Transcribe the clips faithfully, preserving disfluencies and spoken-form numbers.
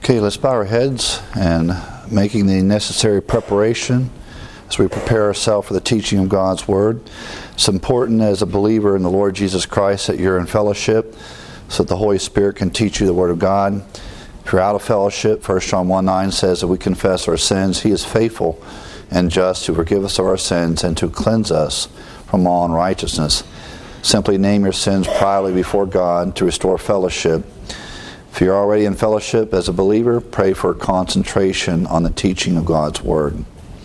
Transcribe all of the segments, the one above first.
Okay, let's bow our heads and making the necessary preparation as we prepare ourselves for the teaching of God's Word. It's important as a believer in the Lord Jesus Christ that you're in fellowship so that the Holy Spirit can teach you the Word of God. If you're out of fellowship, First John one nine says that we confess our sins. He is faithful and just to forgive us of our sins and to cleanse us from all unrighteousness. Simply name your sins privately before God to restore fellowship. If you're already in fellowship as a believer, pray for concentration on the teaching of God's Word.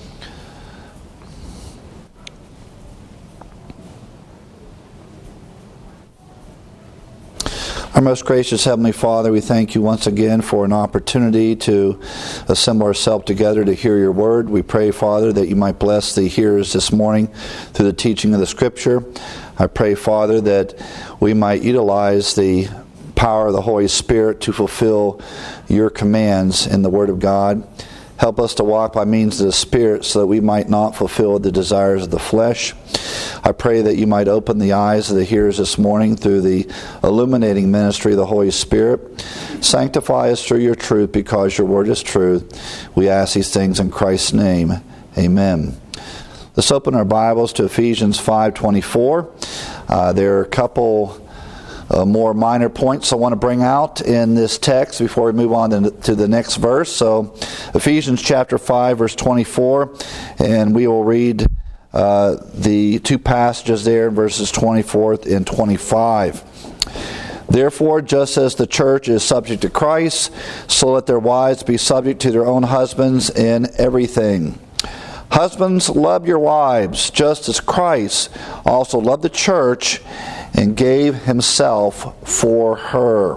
Our most gracious Heavenly Father, we thank you once again for an opportunity to assemble ourselves together to hear your word. We pray, Father, that you might bless the hearers this morning through the teaching of the Scripture. I pray, Father, that we might utilize the power of the Holy Spirit to fulfill your commands in the Word of God. Help us to walk by means of the Spirit so that we might not fulfill the desires of the flesh. I pray that you might open the eyes of the hearers this morning through the illuminating ministry of the Holy Spirit. Sanctify us through your truth because your word is truth. We ask these things in Christ's name. Amen. Let's open our Bibles to Ephesians five twenty-four. Uh, there are a couple Uh, more minor points I want to bring out in this text before we move on to, to the next verse. So Ephesians chapter five verse twenty-four, and we will read uh, the two passages there in verses twenty-four and twenty-five. Therefore, just as the church is subject to Christ, so let their wives be subject to their own husbands in everything. Husbands, love your wives, just as Christ also loved the church and gave himself for her.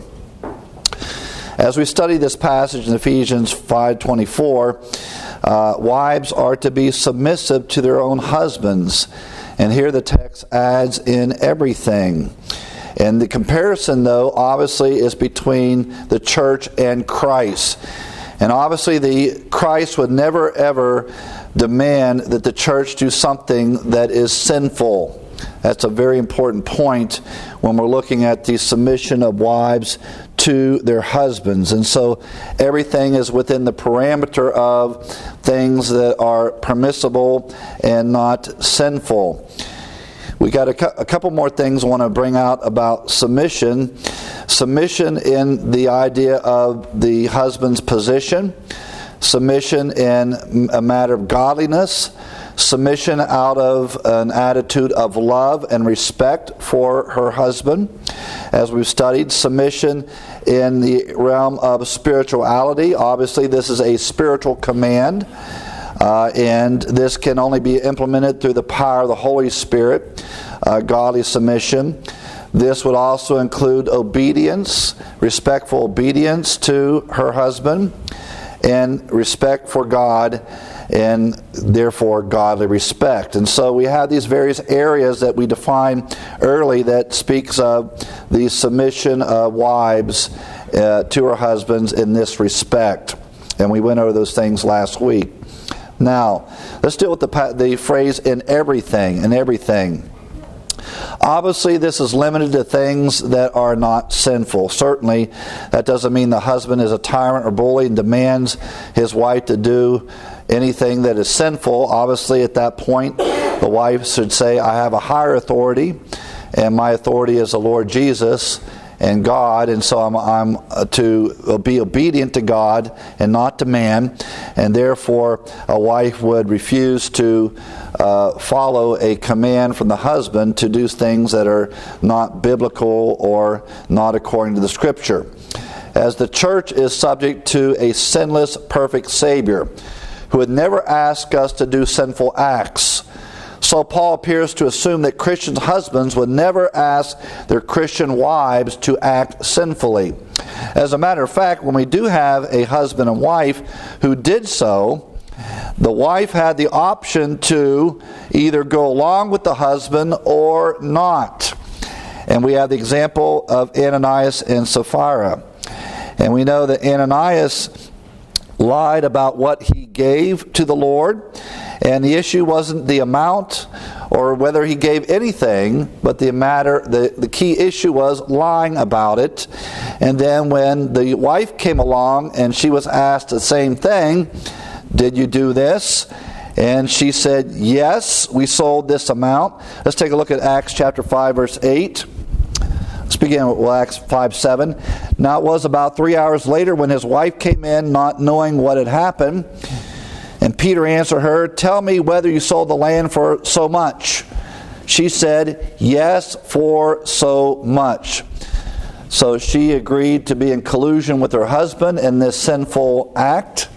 As we study this passage in Ephesians five twenty-four, uh, wives are to be submissive to their own husbands. And here the text adds in everything. And the comparison, though, obviously is between the church and Christ. And obviously the Christ would never ever demand that the church do something that is sinful. That's a very important point when we're looking at the submission of wives to their husbands. And so everything is within the parameter of things that are permissible and not sinful. We got a, cu- a couple more things I want to bring out about submission. Submission in the idea of the husband's position. Submission in a matter of godliness. Submission out of an attitude of love and respect for her husband. As we've studied, submission in the realm of spirituality. Obviously, this is a spiritual command. Uh, and this can only be implemented through the power of the Holy Spirit, uh, godly submission. This would also include obedience, respectful obedience to her husband, and respect for God, and therefore godly respect. And so we have these various areas that we define early that speaks of the submission of wives uh, to her husbands in this respect. And we went over those things last week. Now, let's deal with the, the phrase in everything, in everything. Obviously, this is limited to things that are not sinful. Certainly, that doesn't mean the husband is a tyrant or bully and demands his wife to do anything that is sinful. Obviously, at that point, the wife should say, I have a higher authority, and my authority is the Lord Jesus and God, and so I'm, I'm to be obedient to God and not to man, and therefore a wife would refuse to uh, follow a command from the husband to do things that are not biblical or not according to the Scripture. As the church is subject to a sinless, perfect Savior who would never ask us to do sinful acts, so Paul appears to assume that Christian husbands would never ask their Christian wives to act sinfully. As a matter of fact, when we do have a husband and wife who did so, the wife had the option to either go along with the husband or not. And we have the example of Ananias and Sapphira. And we know that Ananias lied about what he gave to the Lord. And the issue wasn't the amount or whether he gave anything, but the matter, the, the key issue was lying about it. And then when the wife came along and she was asked the same thing, did you do this? And she said, yes, we sold this amount. Let's take a look at Acts chapter five, verse eight. Let's begin with Acts five seven. Now it was about three hours later when his wife came in, not knowing what had happened. And Peter answered her, tell me whether you sold the land for so much. She said, yes, for so much. So she agreed to be in collusion with her husband in this sinful act.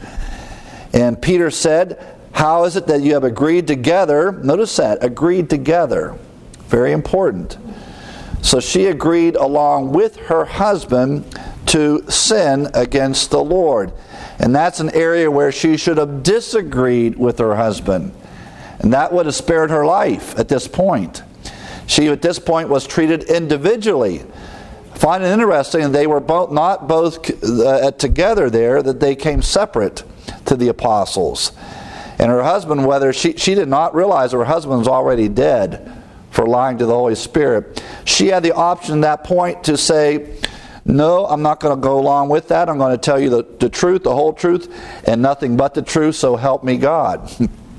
And Peter said, how is it that you have agreed together? Notice that, agreed together. Very important. So she agreed along with her husband to sin against the Lord. And that's an area where she should have disagreed with her husband. And that would have spared her life at this point. She at this point was treated individually. I find it interesting they were both not both uh, together there, that they came separate to the apostles. And her husband, whether she, she did not realize her husband was already dead for lying to the Holy Spirit. She had the option at that point to say, no, I'm not going to go along with that. I'm going to tell you the, the truth, the whole truth, and nothing but the truth, so help me God.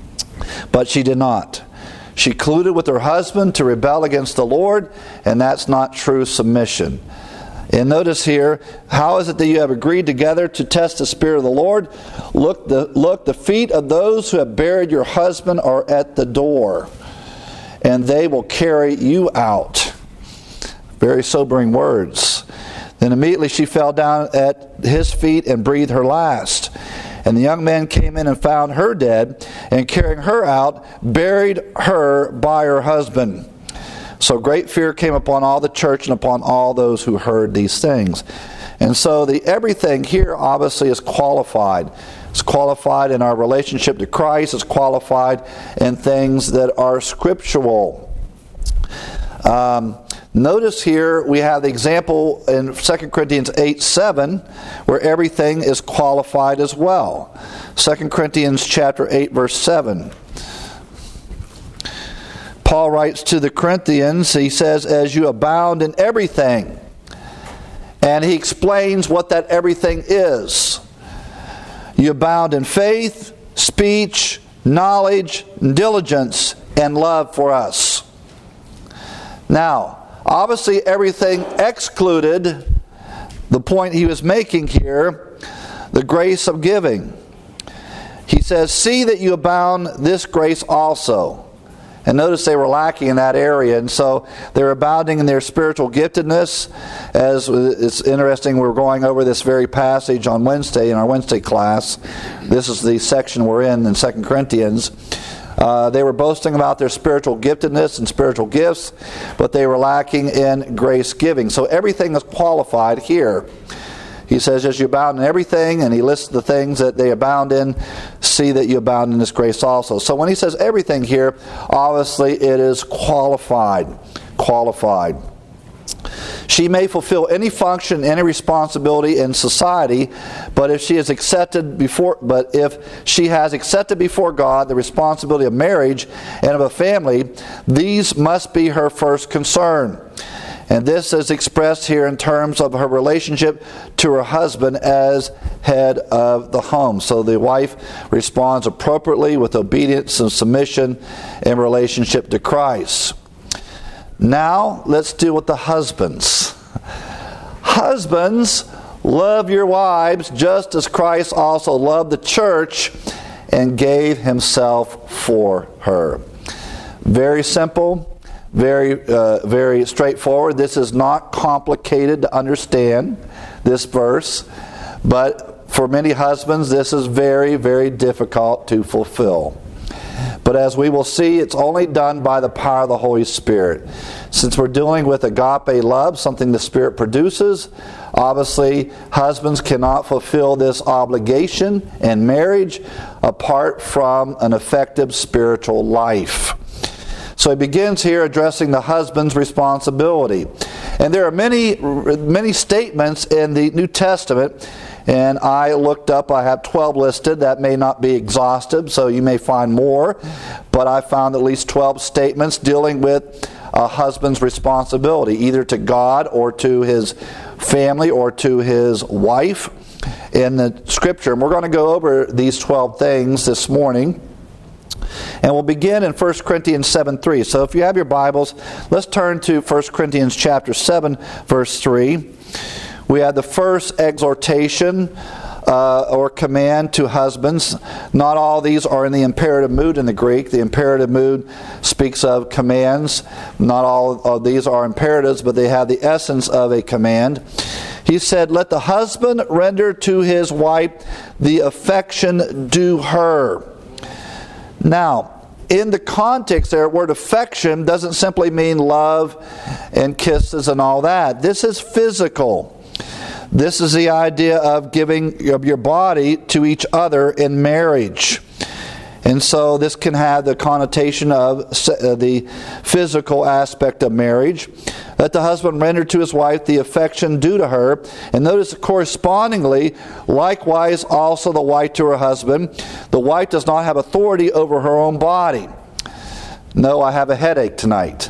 But she did not. She colluded with her husband to rebel against the Lord, and that's not true submission. And notice here, how is it that you have agreed together to test the Spirit of the Lord? Look, the, look, the feet of those who have buried your husband are at the door, and they will carry you out. Very sobering words. Then immediately she fell down at his feet and breathed her last. And the young man came in and found her dead, and carrying her out, buried her by her husband. So great fear came upon all the church and upon all those who heard these things. And so the everything here obviously is qualified. It's qualified in our relationship to Christ. It's qualified in things that are scriptural. Um, notice here we have the example in Second Corinthians eight seven where everything is qualified as well. Second Corinthians chapter eight verse seven. Paul writes to the Corinthians, he says, as you abound in everything. And he explains what that everything is. You abound in faith, speech, knowledge, diligence, and love for us. Now, obviously everything excluded the point he was making here, the grace of giving. He says, see that you abound this grace also. And notice they were lacking in that area, and so they're abounding in their spiritual giftedness. As it's interesting, we're going over this very passage on Wednesday in our Wednesday class. This is the section we're in in Second Corinthians. Uh, they were boasting about their spiritual giftedness and spiritual gifts, but they were lacking in grace giving. So everything is qualified here. He says, as you abound in everything, and he lists the things that they abound in, see that you abound in this grace also. So when he says everything here, obviously it is qualified. Qualified. She may fulfill any function, any responsibility in society, but if she is accepted before, but if she has accepted before God the responsibility of marriage and of a family, these must be her first concern. And this is expressed here in terms of her relationship to her husband as head of the home. So the wife responds appropriately with obedience and submission in relationship to Christ. Now, let's deal with the husbands. Husbands, love your wives just as Christ also loved the church and gave himself for her. Very simple. Very, uh, very straightforward. This is not complicated to understand, this verse. But for many husbands, this is very, very difficult to fulfill. But as we will see, it's only done by the power of the Holy Spirit. Since we're dealing with agape love, something the Spirit produces, obviously husbands cannot fulfill this obligation in marriage apart from an effective spiritual life. So he begins here addressing the husband's responsibility. And there are many, many statements in the New Testament And I looked up, I have twelve listed. That may not be exhaustive, so you may find more. But I found at least twelve statements dealing with a husband's responsibility, either to God or to his family or to his wife in the Scripture. And we're going to go over these twelve things this morning. And we'll begin in First Corinthians seven three. So if you have your Bibles, let's turn to First Corinthians chapter seven, verse three. We have the first exhortation uh, or command to husbands. Not all these are in the imperative mood in the Greek. The imperative mood speaks of commands. Not all of these are imperatives, but they have the essence of a command. He said, "Let the husband render to his wife the affection due her." Now, in the context there, the word affection doesn't simply mean love and kisses and all that. This is physical. This is the idea of giving of your body to each other in marriage. And so this can have the connotation of the physical aspect of marriage. Let the husband render to his wife the affection due to her. And notice correspondingly, likewise also the wife to her husband. The wife does not have authority over her own body. No, I have a headache tonight.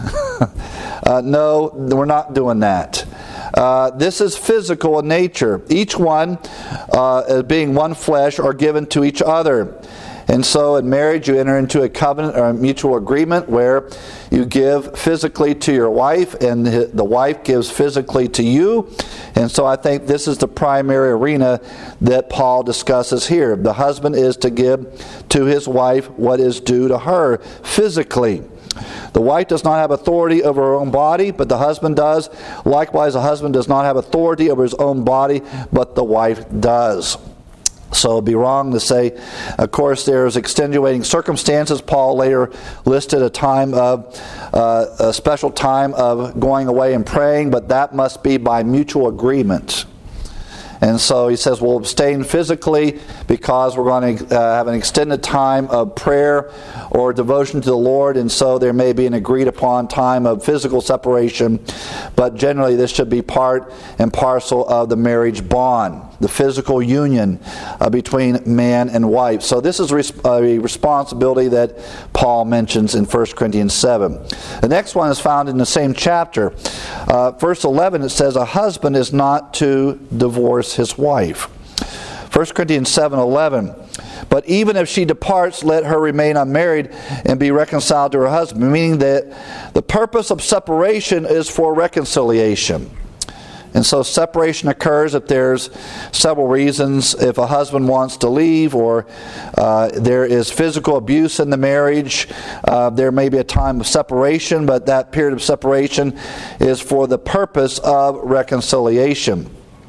uh, no, we're not doing that. Uh, this is physical in nature. Each one, uh, being one flesh, are given to each other. And so in marriage you enter into a covenant or a mutual agreement where you give physically to your wife and the wife gives physically to you. And so I think this is the primary arena that Paul discusses here. The husband is to give to his wife what is due to her physically. The wife does not have authority over her own body, but the husband does. Likewise, the husband does not have authority over his own body, but the wife does. So it would be wrong to say, of course, there's extenuating circumstances. Paul later listed a time of, uh, a special time of going away and praying, but that must be by mutual agreement. And so he says we'll abstain physically because we're going to uh, have an extended time of prayer or devotion to the Lord, and so there may be an agreed upon time of physical separation, but generally this should be part and parcel of the marriage bond, the physical union uh, between man and wife. So this is res- a responsibility that Paul mentions in First Corinthians seven. The next one is found in the same chapter. Uh, verse eleven, it says, "A husband is not to divorce his wife." First Corinthians seven eleven. "But even if she departs, let her remain unmarried and be reconciled to her husband," meaning that the purpose of separation is for reconciliation. And so separation occurs if there's several reasons. If a husband wants to leave, or uh, there is physical abuse in the marriage, uh, there may be a time of separation, but that period of separation is for the purpose of reconciliation.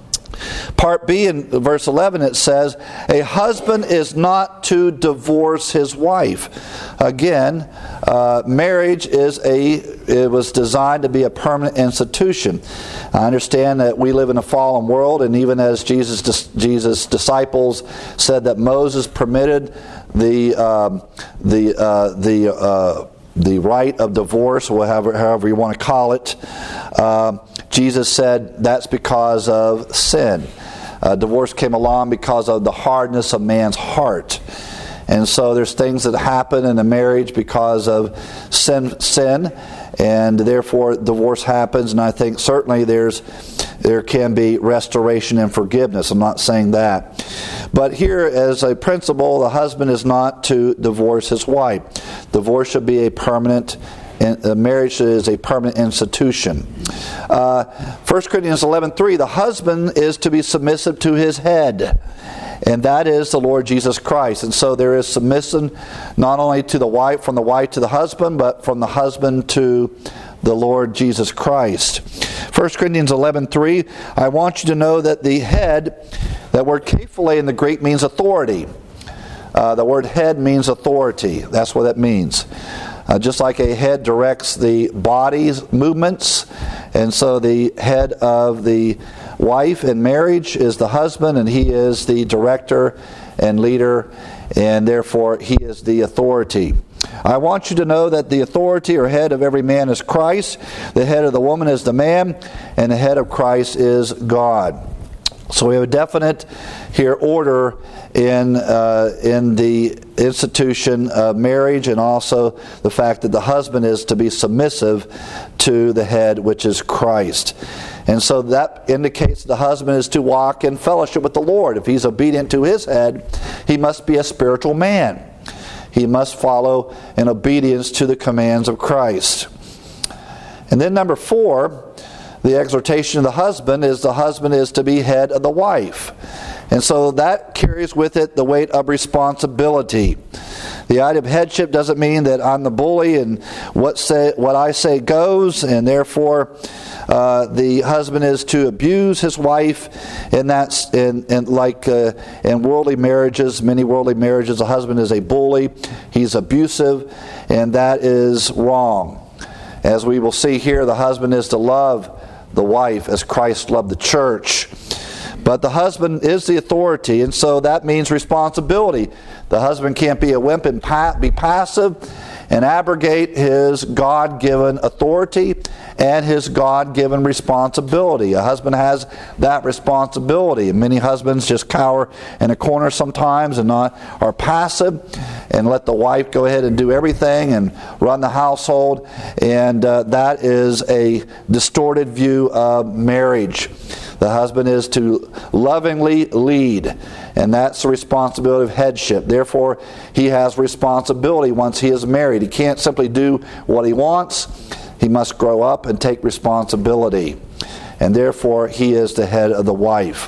Part B in verse eleven, it says, "A husband is not to divorce his wife." Again, uh, marriage is a it was designed to be a permanent institution. I understand that we live in a fallen world, and even as Jesus Jesus' disciples said that Moses permitted the um, the uh, the uh, the right of divorce, or however, however you want to call it, uh, Jesus said that's because of sin. Uh, divorce came along because of the hardness of man's heart. And so there's things that happen in a marriage because of sin, sin, and therefore divorce happens. And I think certainly there's there can be restoration and forgiveness. I'm not saying that. But here, as a principle, the husband is not to divorce his wife. Divorce should be a permanent, a marriage is a permanent institution. Uh, First Corinthians eleven three, "The husband is to be submissive to his head, and that is the Lord Jesus Christ." And so there is submission not only to the wife, from the wife to the husband, but from the husband to the Lord Jesus Christ. First Corinthians eleven three, "I want you to know that the head," that word kephale in the Greek means authority. Uh, the word head means authority. That's what that means. Uh, just like a head directs the body's movements, and so the head of the wife in marriage is the husband, and he is the director and leader, and therefore he is the authority. "I want you to know that the authority or head of every man is Christ, the head of the woman is the man, and the head of Christ is God." So we have a definite here order in uh, in the institution of marriage, and also the fact that the husband is to be submissive to the head, which is Christ. And so that indicates the husband is to walk in fellowship with the Lord. If he's obedient to his head, he must be a spiritual man. He must follow in obedience to the commands of Christ. And then number four, the exhortation of the husband is the husband is to be head of the wife. And so that carries with it the weight of responsibility. The idea of headship doesn't mean that I'm the bully and what say what I say goes, and therefore uh, the husband is to abuse his wife. And that's in, in like uh, in worldly marriages, many worldly marriages, the husband is a bully, he's abusive, and that is wrong. As we will see here, the husband is to love the wife as Christ loved the church. But the husband is the authority, and so that means responsibility. The husband can't be a wimp and pa- be passive and abrogate his God-given authority and his God-given responsibility. A husband has that responsibility. And many husbands just cower in a corner sometimes and not are passive and let the wife go ahead and do everything and run the household. And uh, that is a distorted view of marriage. The husband is to lovingly lead, and that's the responsibility of headship. Therefore, he has responsibility once he is married. He can't simply do what he wants. He must grow up and take responsibility. And therefore, he is the head of the wife.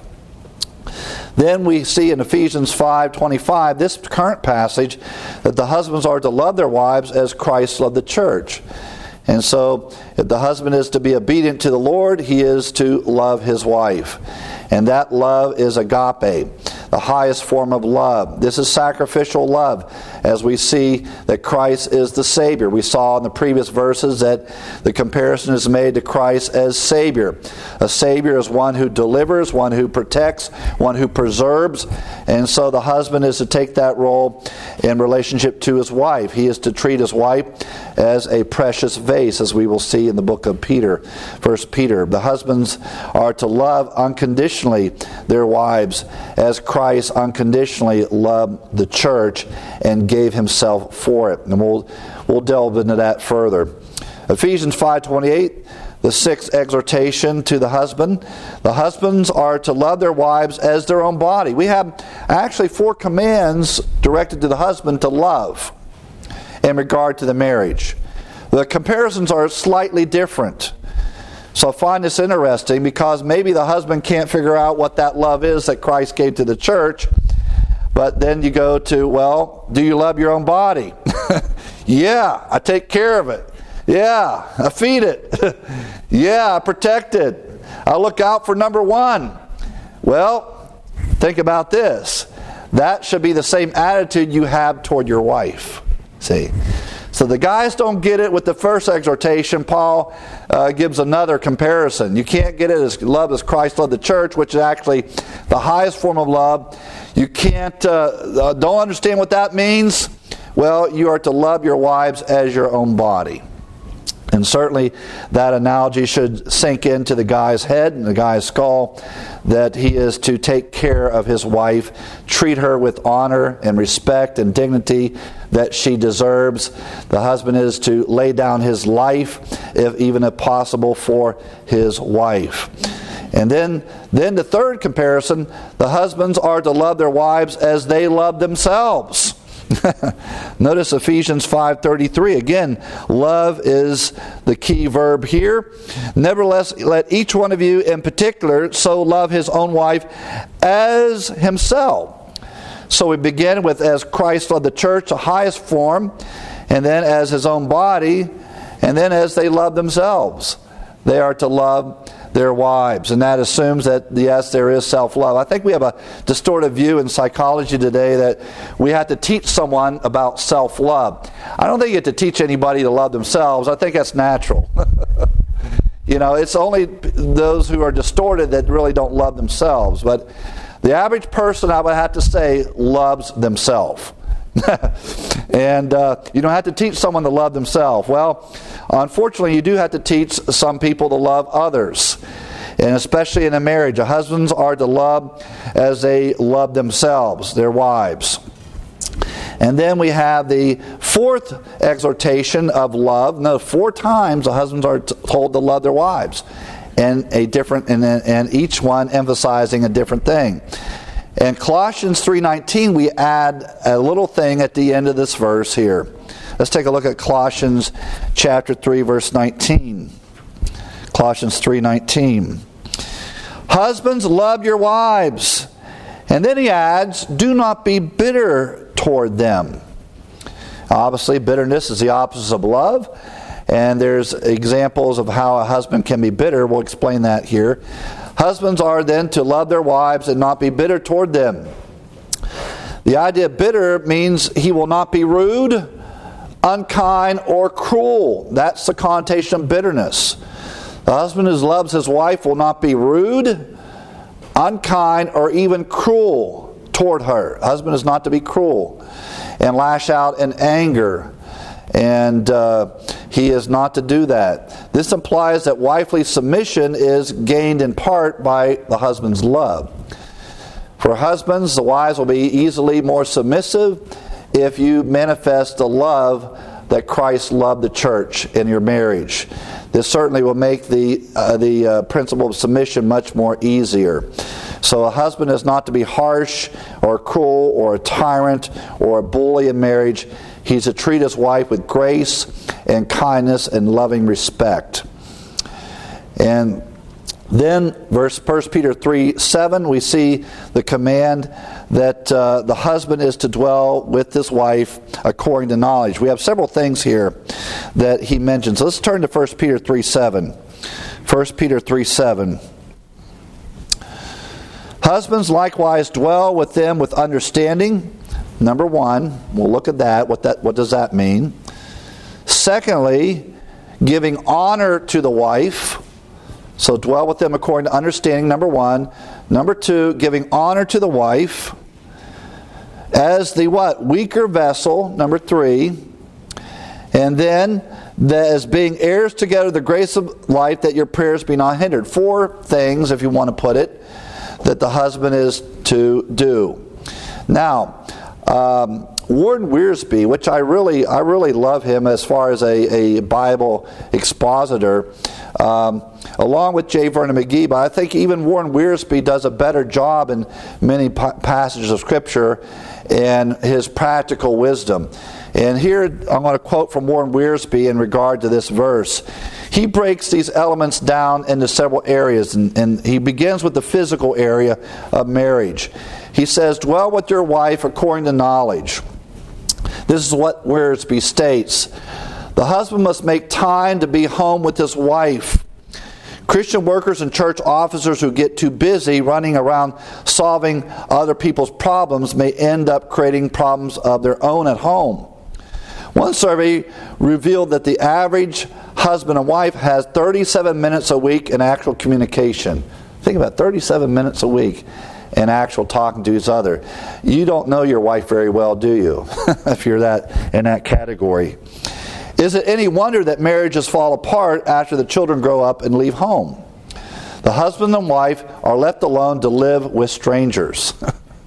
Then we see in Ephesians five twenty-five, this current passage, that the husbands are to love their wives as Christ loved the church. And so, if the husband is to be obedient to the Lord, he is to love his wife. And that love is agape, the highest form of love. This is sacrificial love, as we see that Christ is the Savior. We saw in the previous verses that the comparison is made to Christ as Savior. A Savior is one who delivers, one who protects, one who preserves. And so the husband is to take that role in relationship to his wife. He is to treat his wife as a precious vase, as we will see in the book of Peter, First Peter. The husbands are to love unconditionally their wives as Christ unconditionally loved the church and gave himself for it. And we'll we'll delve into that further. Ephesians five twenty-eight, the sixth exhortation to the husband. The husbands are to love their wives as their own body. We have actually four commands directed to the husband to love in regard to the marriage. The comparisons are slightly different. So I find this interesting because maybe the husband can't figure out what that love is that Christ gave to the church. But then you go to, well, do you love your own body? Yeah, I take care of it. Yeah, I feed it. Yeah, I protect it. I look out for number one. Well, think about this. That should be the same attitude you have toward your wife. See? So the guys don't get it with the first exhortation. Paul uh, gives another comparison. You can't get it as love as Christ loved the church, which is actually the highest form of love. You can't, uh, don't understand what that means? Well, you are to love your wives as your own body. And certainly that analogy should sink into the guy's head and the guy's skull, that he is to take care of his wife, treat her with honor and respect and dignity that she deserves. The husband is to lay down his life, if even if possible, for his wife. And then, then the third comparison, the husbands are to love their wives as they love themselves. Notice Ephesians five thirty-three. Again, love is the key verb here. Nevertheless, let each one of you in particular so love his own wife as himself. So we begin with as Christ loved the church, the highest form, and then as his own body, and then as they love themselves. They are to love their wives. And that assumes that, yes, there is self-love. I think we have a distorted view in psychology today that we have to teach someone about self-love. I don't think you have to teach anybody to love themselves. I think that's natural. You know, it's only those who are distorted that really don't love themselves. But the average person, I would have to say, loves themselves. And uh, you don't have to teach someone to love themselves. Well, unfortunately, you do have to teach some people to love others. And especially in a marriage, the husbands are to love as they love themselves, their wives. And then we have the fourth exhortation of love. No, four times the husbands are t- told to love their wives, and a different, and, and each one emphasizing a different thing. In Colossians three nineteen, we add a little thing at the end of this verse here. Let's take a look at Colossians chapter three, verse nineteen. Colossians three nineteen. Husbands, love your wives. And then he adds, do not be bitter toward them. Obviously, bitterness is the opposite of love. And there's examples of how a husband can be bitter. We'll explain that here. Husbands are then to love their wives and not be bitter toward them. The idea of bitter means he will not be rude, unkind, or cruel. That's the connotation of bitterness. The husband who loves his wife will not be rude, unkind, or even cruel toward her. The husband is not to be cruel and lash out in anger. And uh, he is not to do that. This implies that wifely submission is gained in part by the husband's love. For husbands, the wives will be easily more submissive if you manifest the love that Christ loved the church in your marriage. This certainly will make the uh, the uh, principle of submission much more easier. So a husband is not to be harsh or cruel or a tyrant or a bully in marriage. He's to treat his wife with grace and kindness and loving respect. And then, verse First Peter three seven, we see the command that uh, the husband is to dwell with his wife according to knowledge. We have several things here that he mentions. Let's turn to First Peter three seven. First Peter three seven. Husbands likewise dwell with them with understanding. Number one, we'll look at that. What that what does that mean? Secondly, giving honor to the wife. So dwell with them according to understanding, number one. Number two, giving honor to the wife as the what? Weaker vessel, number three. And then as being heirs together of the grace of life, that your prayers be not hindered. Four things, if you want to put it, that the husband is to do. Now, um, Warren Wiersbe, which I really, I really love him as far as a, a Bible expositor, um, along with J. Vernon McGee, but I think even Warren Wiersbe does a better job in many pa- passages of Scripture and his practical wisdom. And here I'm going to quote from Warren Wiersbe in regard to this verse. He breaks these elements down into several areas, and, and he begins with the physical area of marriage. He says, dwell with your wife according to knowledge. This is what Wiersbe states. The husband must make time to be home with his wife. Christian workers and church officers who get too busy running around solving other people's problems may end up creating problems of their own at home. One survey revealed that the average husband and wife has thirty-seven minutes a week in actual communication. Think about thirty-seven minutes a week in actual talking to each other. You don't know your wife very well, do you? If you're that in that category. Is it any wonder that marriages fall apart after the children grow up and leave home? The husband and wife are left alone to live with strangers.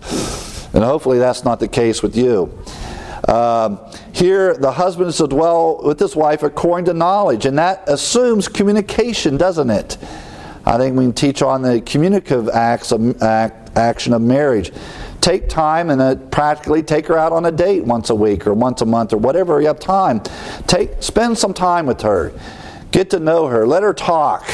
And hopefully that's not the case with you. Um, here, the husband is to dwell with his wife according to knowledge, and that assumes communication, doesn't it? I think we can teach on the communicative acts of, act, action of marriage. Take time and uh, practically take her out on a date once a week or once a month or whatever you have time. Take, spend some time with her. Get to know her. Let her talk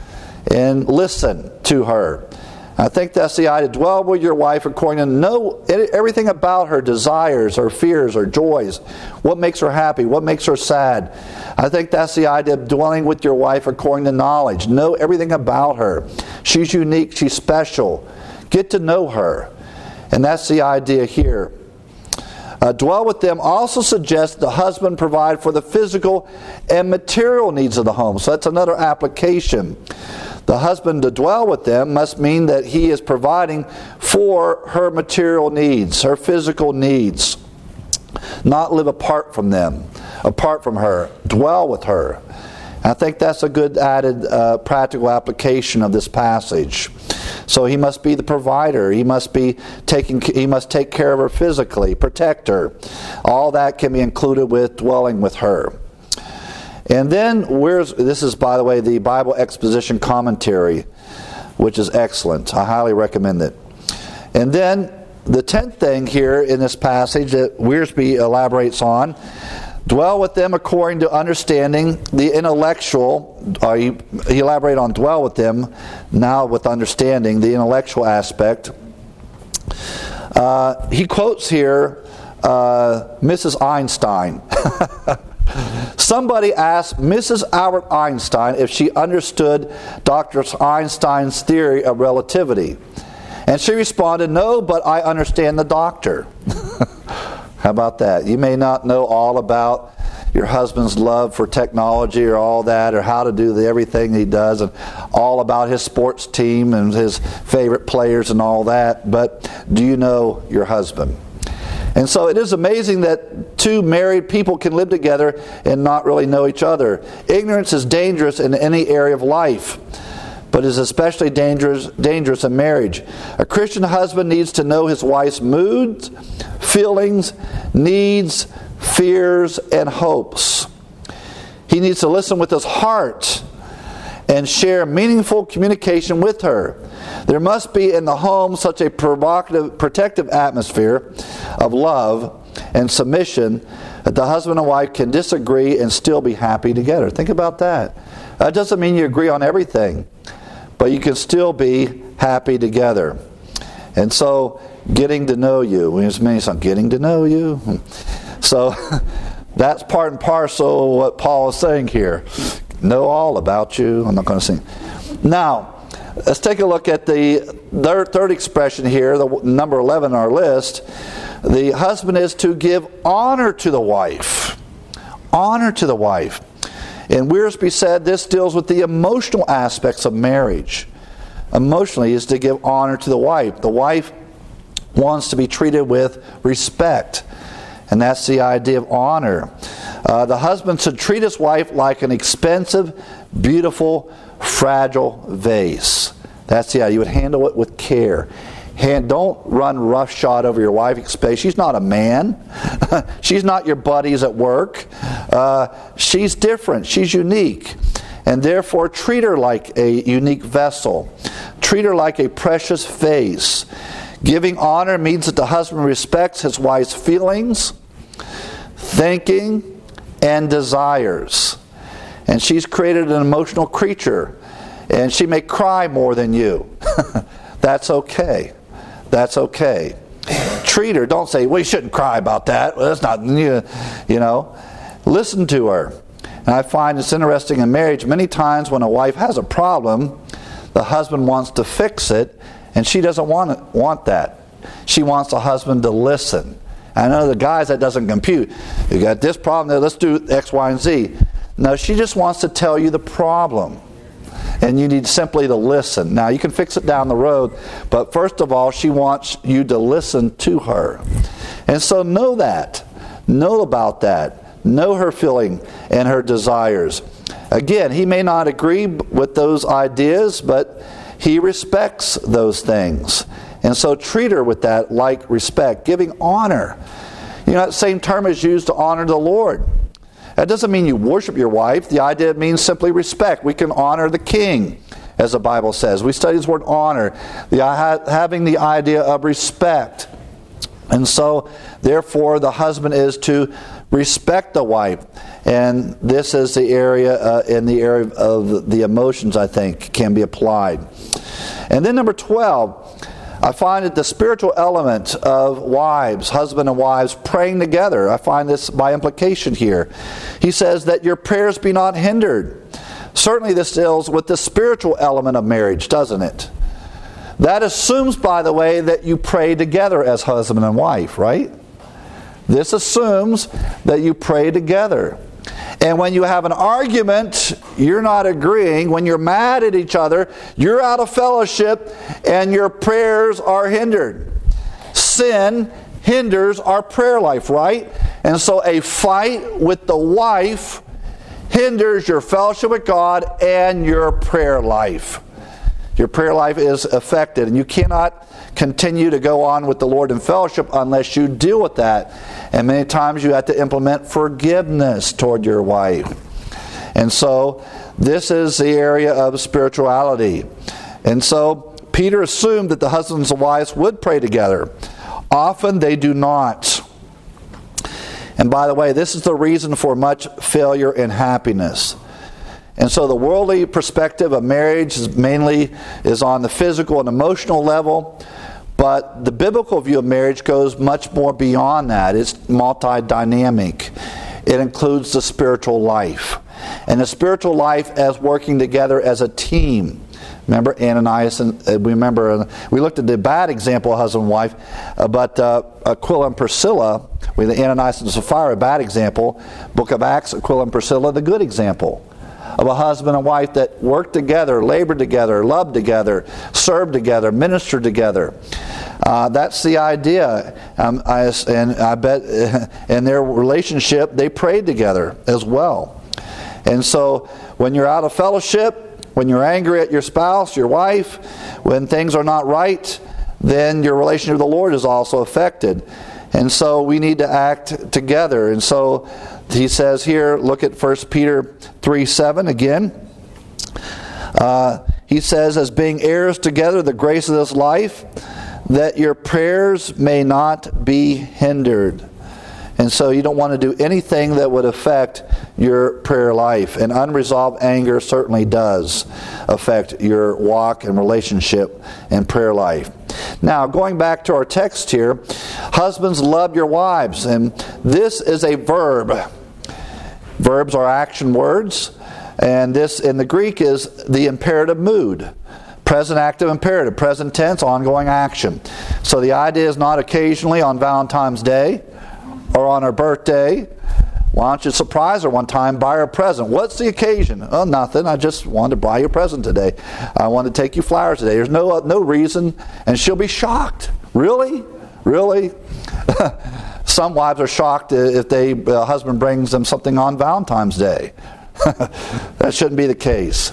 and listen to her. I think that's the idea. Dwell with your wife according to know everything about her desires, her fears, her joys. What makes her happy? What makes her sad? I think that's the idea of dwelling with your wife according to knowledge. Know everything about her. She's unique. She's special. Get to know her. And that's the idea here. Uh, dwell with them also suggests the husband provide for the physical and material needs of the home. So that's another application. The husband to dwell with them must mean that he is providing for her material needs, her physical needs. Not live apart from them, apart from her. Dwell with her. I think that's a good added uh, practical application of this passage. So he must be the provider. He must be taking. He must take care of her physically, protect her. All that can be included with dwelling with her. And then, where's this is, by the way, the Bible Exposition Commentary, which is excellent. I highly recommend it. And then, the tenth thing here in this passage that Wiersbe elaborates on, dwell with them according to understanding the intellectual, uh, he, he elaborated on dwell with them, now with understanding the intellectual aspect. Uh, he quotes here uh, Missus Einstein. Somebody asked Missus Albert Einstein if she understood Doctor Einstein's theory of relativity. And she responded, "No, but I understand the doctor." How about that? You may not know all about your husband's love for technology or all that, or how to do the, everything he does, and all about his sports team and his favorite players and all that, but do you know your husband? And so it is amazing that two married people can live together and not really know each other. Ignorance is dangerous in any area of life, but is especially dangerous dangerous in marriage. A Christian husband needs to know his wife's moods, feelings, needs, fears, and hopes. He needs to listen with his heart and share meaningful communication with her. There must be in the home such a provocative, protective atmosphere of love and submission that the husband and wife can disagree and still be happy together. Think about that. That doesn't mean you agree on everything, but you can still be happy together. And so, getting to know you. It means I'm getting to know you. So, that's part and parcel of what Paul is saying here. Know all about you. I'm not going to sing. Now, let's take a look at the third, third expression here, the number eleven on our list. The husband is to give honor to the wife. Honor to the wife. And Wiersbe said this deals with the emotional aspects of marriage. Emotionally is to give honor to the wife. The wife wants to be treated with respect. And that's the idea of honor. Uh, the husband should treat his wife like an expensive, beautiful, fragile vase. That's the idea. You would handle it with care. Hand, don't run roughshod over your wife. She's not a man. She's not your buddies at work. Uh, she's different. She's unique. And therefore, treat her like a unique vessel. Treat her like a precious vase. Giving honor means that the husband respects his wife's feelings, thinking, and desires. And she's created an emotional creature. And she may cry more than you. That's okay. That's okay. Treat her. Don't say, well, you shouldn't cry about that. Well, that's not, you know. Listen to her. And I find it's interesting in marriage, many times when a wife has a problem, the husband wants to fix it, and she doesn't want it, want that. She wants the husband to listen. I know the guys, that doesn't compute. You got this problem there, let's do X, Y, and Z. No, she just wants to tell you the problem. And you need simply to listen. Now, you can fix it down the road, but first of all, she wants you to listen to her. And so know that. Know about that. Know her feeling and her desires. Again, he may not agree with those ideas, but he respects those things. And so treat her with that like respect, giving honor. You know, that same term is used to honor the Lord. That doesn't mean you worship your wife. The idea means simply respect. We can honor the king, as the Bible says. We study this word honor, the having the idea of respect. And so, therefore, the husband is to respect the wife. And this is the area, uh, in the area of the emotions, I think, can be applied. And then number twelve, I find that the spiritual element of wives, husband and wives, praying together. I find this by implication here. He says that your prayers be not hindered. Certainly this deals with the spiritual element of marriage, doesn't it? That assumes, by the way, that you pray together as husband and wife, right? This assumes that you pray together. And when you have an argument, you're not agreeing. When you're mad at each other, you're out of fellowship and your prayers are hindered. Sin hinders our prayer life, right? And so a fight with the wife hinders your fellowship with God and your prayer life. Your prayer life is affected, and you cannot continue to go on with the Lord in fellowship unless you deal with that. And many times you have to implement forgiveness toward your wife. And so this is the area of spirituality. And so Peter assumed that the husbands and wives would pray together. Often they do not. And by the way, this is the reason for much failure in happiness. And so the worldly perspective of marriage is mainly is on the physical and emotional level, but the biblical view of marriage goes much more beyond that. It's multi-dynamic. It includes the spiritual life. And the spiritual life as working together as a team. Remember Ananias and uh, we remember uh, we looked at the bad example of husband and wife, uh, but uh, Aquila and Priscilla, with the Ananias and Sapphira, a bad example. Book of Acts, Aquila and Priscilla, the good example of a husband and wife that worked together, labored together, loved together, served together, ministered together. Uh, that's the idea. Um, I, and I bet in their relationship they prayed together as well. And so when you're out of fellowship, when you're angry at your spouse, your wife, when things are not right, then your relationship with the Lord is also affected. And so we need to act together. And so he says here, look at First Peter three seven again. Uh, he says, as being heirs together the grace of this life, that your prayers may not be hindered. And so you don't want to do anything that would affect your prayer life. And unresolved anger certainly does affect your walk and relationship and prayer life. Now, going back to our text here, husbands, love your wives. And this is a verb. Verbs are action words. And this in the Greek is the imperative mood. Present active imperative, present tense, ongoing action. So the idea is not occasionally on Valentine's Day or on her birthday. Why don't you surprise her one time, buy her a present? What's the occasion? Oh, nothing. I just wanted to buy you a present today. I want to take you flowers today. There's no no reason. And she'll be shocked. Really? Really? Some wives are shocked if they uh, husband brings them something on Valentine's Day. That shouldn't be the case.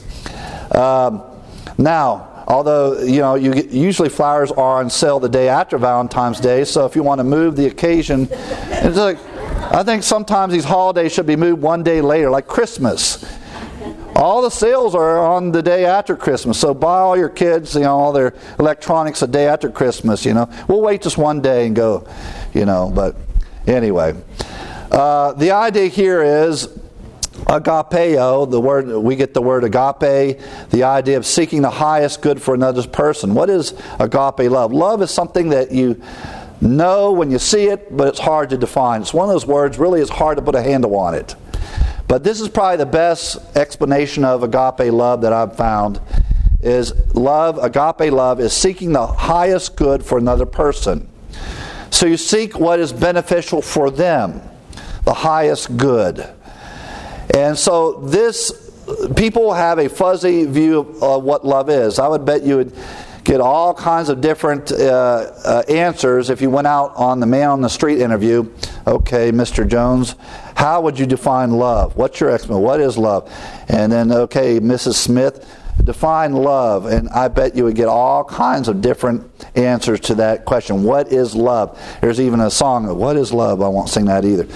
Um, now, although, you know, you get, usually flowers are on sale the day after Valentine's Day, so if you want to move the occasion, it's like, I think sometimes these holidays should be moved one day later, like Christmas. All the sales are on the day after Christmas, so buy all your kids, you know, all their electronics the day after Christmas, you know. We'll wait just one day and go, you know, but anyway. Uh, the idea here is agapeo, the word we get the word agape, the idea of seeking the highest good for another person. What is agape love? Love is something that you know when you see it, but it's hard to define. It's one of those words really is hard to put a handle on it. But this is probably the best explanation of agape love that I've found. Is love, agape love, is seeking the highest good for another person. So you seek what is beneficial for them, the highest good. And so this, people have a fuzzy view of uh, what love is. I would bet you would get all kinds of different uh, uh, answers if you went out on the man on the street interview. Okay, Mister Jones, how would you define love? What's your explanation? What is love? And then, okay, Missus Smith, define love. And I bet you would get all kinds of different answers to that question. What is love? There's even a song, What is Love? I won't sing that either.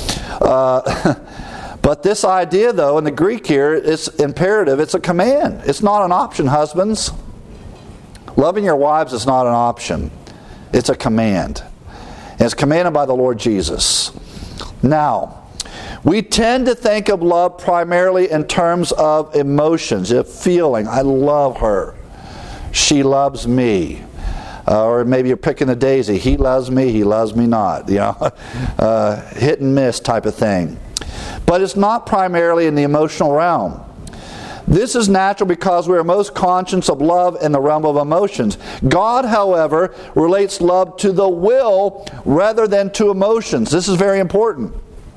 Uh, But this idea, though, in the Greek here, it's imperative. It's a command. It's not an option, husbands. Loving your wives is not an option. It's a command. And it's commanded by the Lord Jesus. Now, we tend to think of love primarily in terms of emotions, a feeling. I love her. She loves me. Uh, or maybe you're picking a daisy. He loves me, he loves me not. You know, uh, hit and miss type of thing. But it's not primarily in the emotional realm. This is natural because we are most conscious of love in the realm of emotions. God, however, relates love to the will rather than to emotions. This is very important.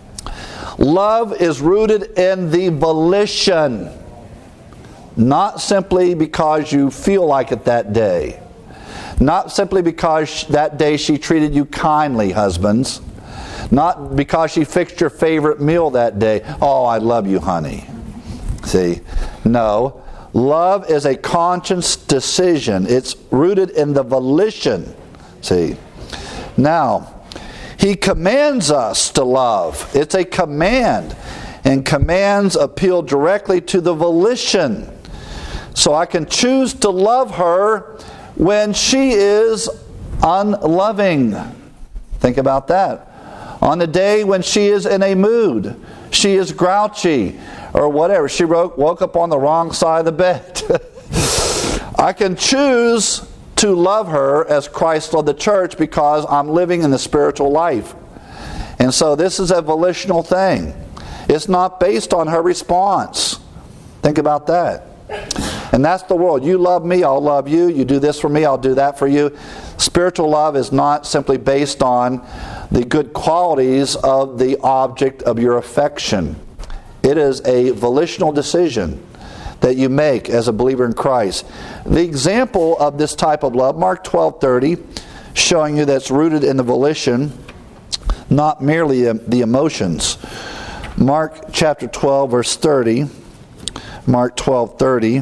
Love is rooted in the volition, not simply because you feel like it that day. Not simply because that day she treated you kindly, husbands. Not because she fixed your favorite meal that day. Oh, I love you, honey. See? No. Love is a conscious decision. It's rooted in the volition. See? Now, He commands us to love. It's a command. And commands appeal directly to the volition. So I can choose to love her when she is unloving. Think about that. On the day when she is in a mood, she is grouchy, or whatever. She woke up on the wrong side of the bed. I can choose to love her as Christ loved the church because I'm living in the spiritual life. And so this is a volitional thing. It's not based on her response. Think about that. And that's the world. You love me, I'll love you. You do this for me, I'll do that for you. Spiritual love is not simply based on the good qualities of the object of your affection. It is a volitional decision that you make as a believer in Christ. The example of this type of love, Mark twelve thirty, showing you that's rooted in the volition, not merely the emotions. Mark chapter twelve, verse thirty. Mark twelve thirty.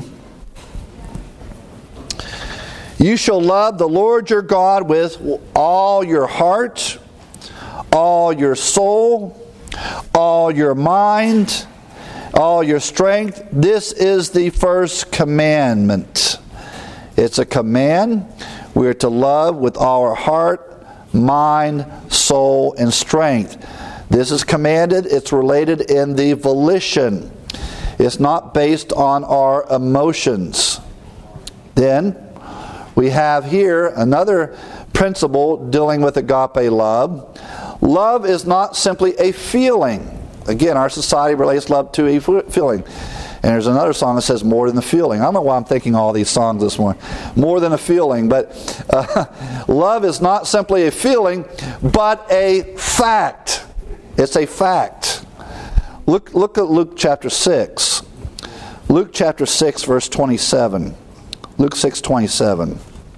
You shall love the Lord your God with all your heart, all your soul, all your mind, all your strength. This is the first commandment. It's a command. We are to love with all our heart, mind, soul, and strength. This is commanded. It's related in the volition. It's not based on our emotions. Then we have here another principle dealing with agape love. Love is not simply a feeling. Again, our society relates love to a feeling. And there's another song that says more than a feeling. I don't know why I'm thinking all these songs this morning. More than a feeling. But uh, love is not simply a feeling, but a fact. It's a fact. Look, look at Luke chapter six. Luke chapter six, verse twenty-seven. Luke six twenty-seven.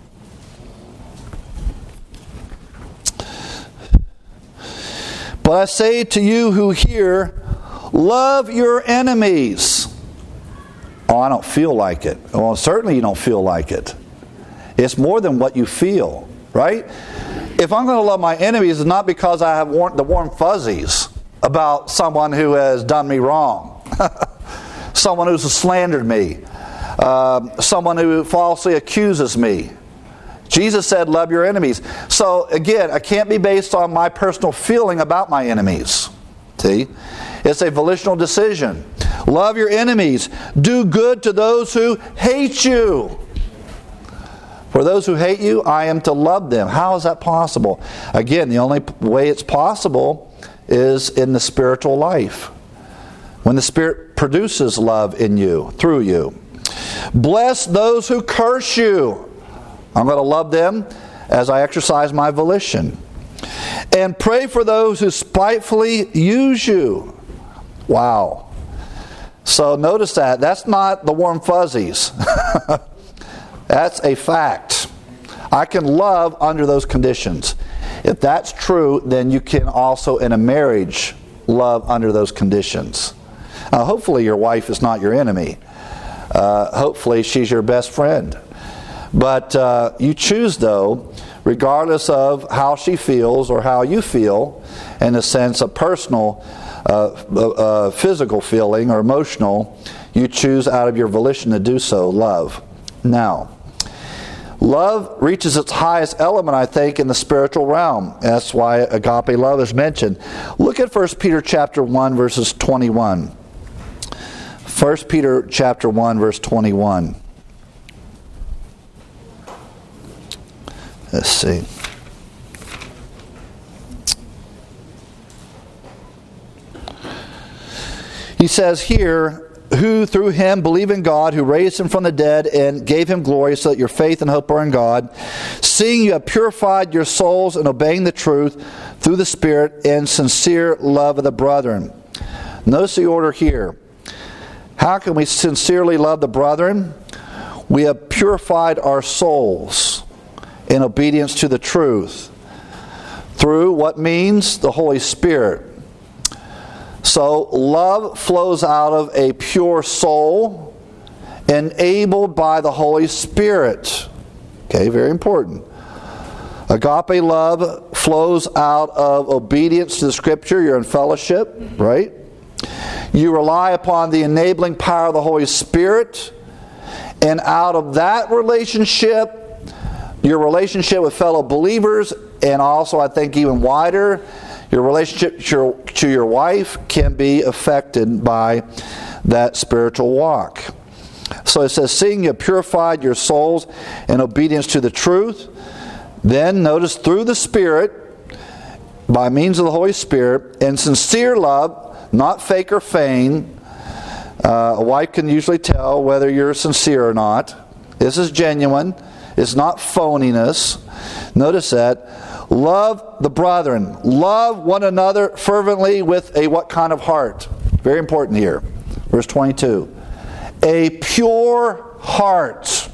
But I say to you who hear, love your enemies. Oh, I don't feel like it. Well, certainly you don't feel like it. It's more than what you feel, right? If I'm going to love my enemies, it's not because I have warm, the warm fuzzies about someone who has done me wrong, someone who's slandered me, uh, someone who falsely accuses me. Jesus said, love your enemies. So again, I can't be based on my personal feeling about my enemies. See? It's a volitional decision. Love your enemies. Do good to those who hate you. For those who hate you, I am to love them. How is that possible? Again, the only way it's possible is in the spiritual life. When the Spirit produces love in you, through you. Bless those who curse you. I'm going to love them as I exercise my volition. And pray for those who spitefully use you. Wow. So notice that. That's not the warm fuzzies. That's a fact. I can love under those conditions. If that's true, then you can also in a marriage love under those conditions. Now, hopefully your wife is not your enemy. Uh, hopefully she's your best friend. But uh, you choose, though, regardless of how she feels or how you feel, in a sense of personal, uh, uh, physical feeling or emotional, you choose out of your volition to do so, love. Now, love reaches its highest element, I think, in the spiritual realm. That's why agape love is mentioned. Look at First Peter chapter one, verses twenty-one. First Peter chapter one, verse twenty-one. Let's see. He says here, who through him believe in God, who raised him from the dead and gave him glory, so that your faith and hope are in God, seeing you have purified your souls in obeying the truth through the Spirit in sincere love of the brethren. Notice the order here. How can we sincerely love the brethren? We have purified our souls in obedience to the truth Through what means? The Holy Spirit. So love flows out of a pure soul, enabled by the Holy Spirit. Okay, very important. Agape love flows out of obedience to the Scripture. You're in fellowship, right? You rely upon the enabling power of the Holy Spirit. And out of that relationship, your relationship with fellow believers, and also I think even wider, your relationship to your, to your wife can be affected by that spiritual walk. So it says, seeing you have purified your souls in obedience to the truth. Then notice through the Spirit, by means of the Holy Spirit, in sincere love, not fake or feign. Uh, a wife can usually tell whether you're sincere or not. This is genuine. It's not phoniness. Notice that. Love the brethren. Love one another fervently with a what kind of heart? Very important here. Verse twenty-two. A pure heart.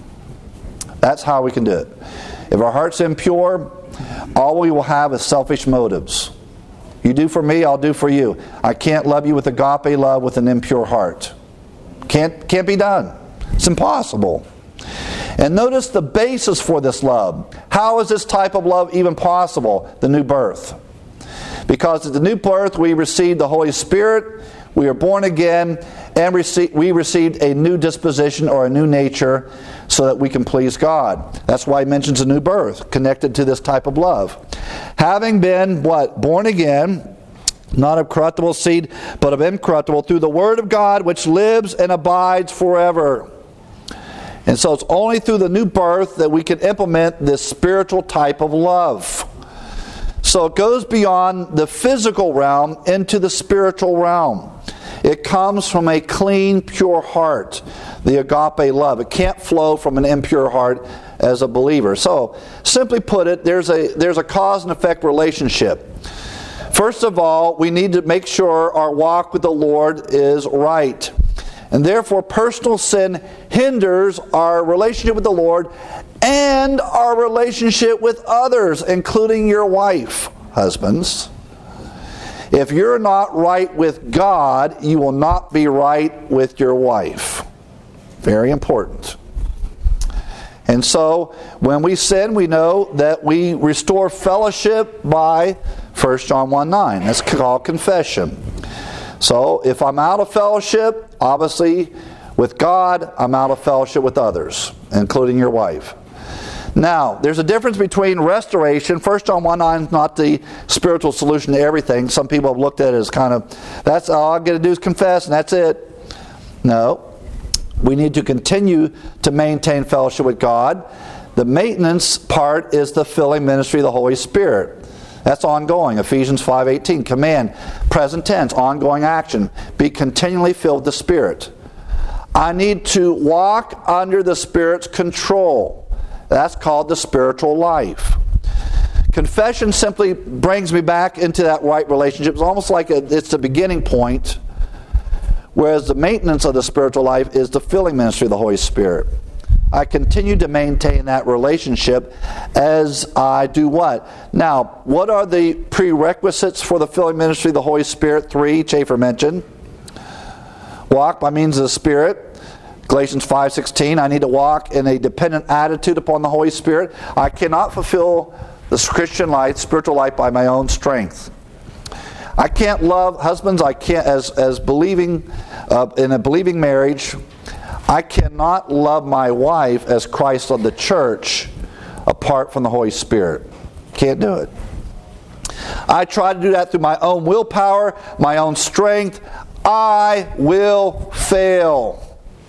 That's how we can do it. If our heart's impure, all we will have is selfish motives. You do for me, I'll do for you. I can't love you with agape love with an impure heart. Can't, can't be done. It's impossible. And notice the basis for this love. How is this type of love even possible? The new birth. Because at the new birth we received the Holy Spirit, we are born again, and rece- we received a new disposition or a new nature so that we can please God. That's why he mentions a new birth, connected to this type of love. Having been, what? Born again, not of corruptible seed, but of incorruptible, through the Word of God, which lives and abides forever. And so it's only through the new birth that we can implement this spiritual type of love. So it goes beyond the physical realm into the spiritual realm. It comes from a clean, pure heart, the agape love. It can't flow from an impure heart as a believer. So, simply put it, there's a there's a cause and effect relationship. First of all, we need to make sure our walk with the Lord is right. And therefore, personal sin hinders our relationship with the Lord and our relationship with others, including your wife, husbands. If you're not right with God, you will not be right with your wife. Very important. And so, when we sin, we know that we restore fellowship by First John one nine. That's called confession. So, if I'm out of fellowship, obviously, with God, I'm out of fellowship with others, including your wife. Now, there's a difference between restoration. First John one nine is not the spiritual solution to everything. Some people have looked at it as kind of, that's all I got to do is confess and that's it. No. We need to continue to maintain fellowship with God. The maintenance part is the filling ministry of the Holy Spirit. That's ongoing. Ephesians five eighteen. Command, present tense, ongoing action. Be continually filled with the Spirit. I need to walk under the Spirit's control. That's called the spiritual life. Confession simply brings me back into that right relationship. It's almost like a, it's the beginning point, whereas the maintenance of the spiritual life is the filling ministry of the Holy Spirit. I continue to maintain that relationship as I do what? Now, what are the prerequisites for the filling ministry of the Holy Spirit? Three, Chafer mentioned. Walk by means of the Spirit. Galatians five sixteen, I need to walk in a dependent attitude upon the Holy Spirit. I cannot fulfill this Christian life, spiritual life, by my own strength. I can't love husbands. I can't, as as believing uh, in a believing marriage, I cannot love my wife as Christ loved the church apart from the Holy Spirit. Can't do it. I try to do that through my own willpower, my own strength. I will fail.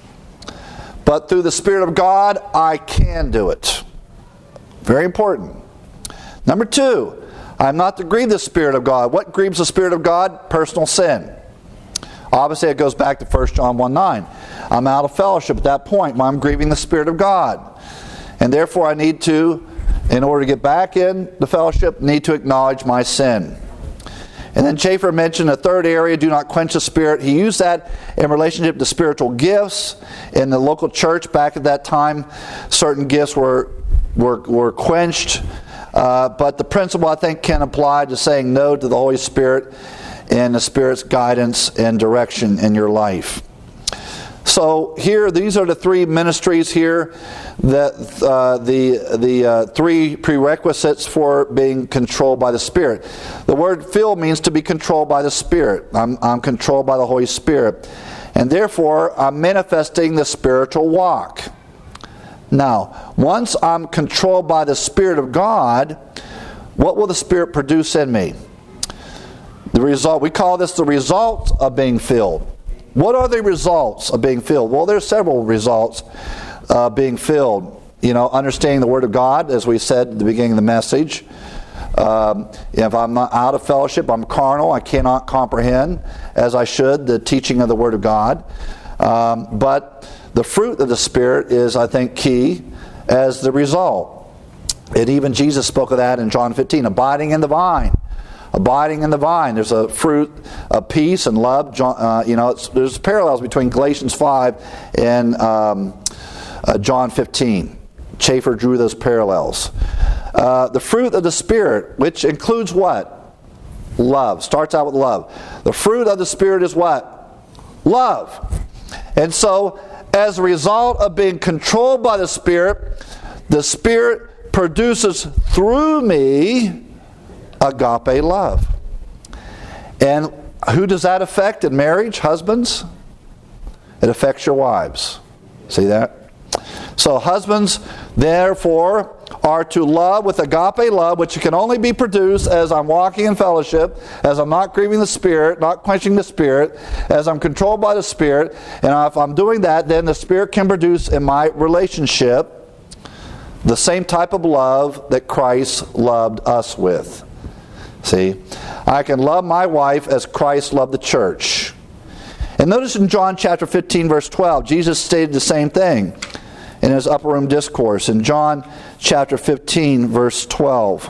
But through the Spirit of God, I can do it. Very important. Number two, I'm not to grieve the Spirit of God. What grieves the Spirit of God? Personal sin. Obviously, it goes back to First John one nine. I'm out of fellowship at that point. I'm grieving the Spirit of God. And therefore, I need to, in order to get back in the fellowship, need to acknowledge my sin. And then Chafer mentioned a third area, do not quench the Spirit. He used that in relationship to spiritual gifts. In the local church back at that time, certain gifts were were, were quenched. Uh, but the principle, I think, can apply to saying no to the Holy Spirit and the Spirit's guidance and direction in your life. So here, these are the three ministries here, that uh, the the uh, three prerequisites for being controlled by the Spirit. The word filled means to be controlled by the Spirit. I'm, I'm controlled by the Holy Spirit. And therefore, I'm manifesting the spiritual walk. Now, once I'm controlled by the Spirit of God, what will the Spirit produce in me? The result, we call this the result of being filled. What are the results of being filled? Well, there's several results of being filled. You know, understanding the Word of God, as we said at the beginning of the message. Um, if I'm not out of fellowship, I'm carnal. I cannot comprehend, as I should, the teaching of the Word of God. Um, but the fruit of the Spirit is, I think, key as the result. And even Jesus spoke of that in John fifteen, abiding in the vine. Abiding in the vine. There's a fruit of peace and love. John, uh, you know, it's, there's parallels between Galatians five and um, uh, John fifteen. Schaeffer drew those parallels. Uh, the fruit of the Spirit, which includes what? Love. Starts out with love. The fruit of the Spirit is what? Love. And so, as a result of being controlled by the Spirit, the Spirit produces through me agape love. And who does that affect in marriage? Husbands? It affects your wives. See that? So husbands, therefore, are to love with agape love, which can only be produced as I'm walking in fellowship, as I'm not grieving the Spirit, not quenching the Spirit, as I'm controlled by the Spirit. And if I'm doing that, then the Spirit can produce in my relationship the same type of love that Christ loved us with. See, I can love my wife as Christ loved the church. And notice in John chapter fifteen, verse twelve, Jesus stated the same thing in his upper room discourse. In John chapter fifteen, verse twelve,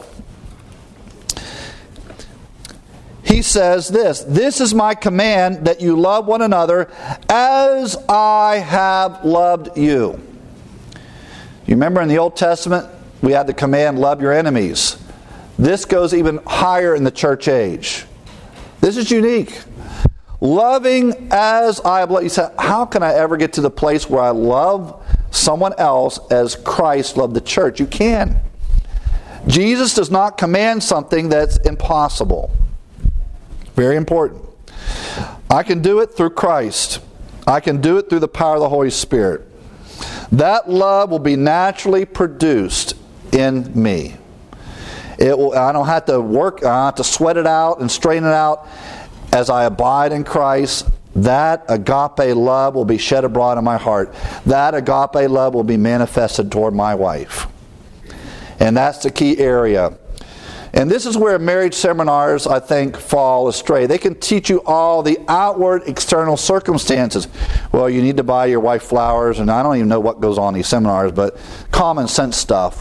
he says this, "This is my command, that you love one another as I have loved you." You remember in the Old Testament, we had the command, love your enemies. This goes even higher in the church age. This is unique. Loving as I have loved. You say, how can I ever get to the place where I love someone else as Christ loved the church? You can. Jesus does not command something that's impossible. Very important. I can do it through Christ. I can do it through the power of the Holy Spirit. That love will be naturally produced in me. It will, I don't have to work, I don't have to sweat it out and strain it out. As I abide in Christ, that agape love will be shed abroad in my heart. That agape love will be manifested toward my wife. And that's the key area. And this is where marriage seminars, I think, fall astray. They can teach you all the outward external circumstances. Well, you need to buy your wife flowers, and I don't even know what goes on in these seminars, but common sense stuff.